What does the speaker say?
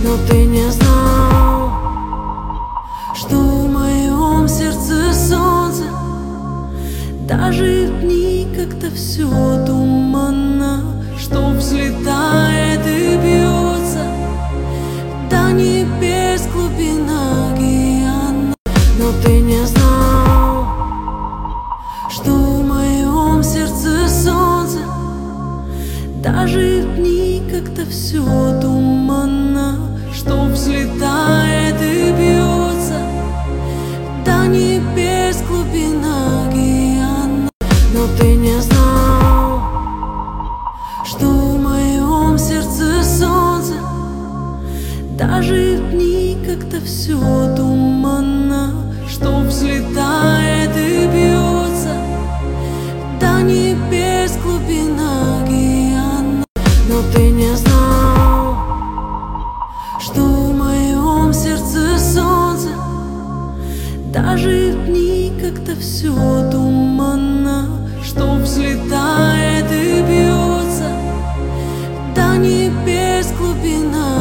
Но ты не знал, что в моем сердце солнце. Даже в дни, когда все туманно, что взлетает и бьется до небес глубина океана. Но ты не знал, что в моем сердце солнце. Даже в дни, когда все туманно, что взлетает и бьется до небес глубина океана. Но ты не знал, что в моем сердце солнце. Даже в дни, когда все туманно, что взлетает и бьется до небес глубина океана. Но ты не знал, что в моем сердце солнце. Даже в дни, когда все туманно, что взлетает и бьется до небес глубина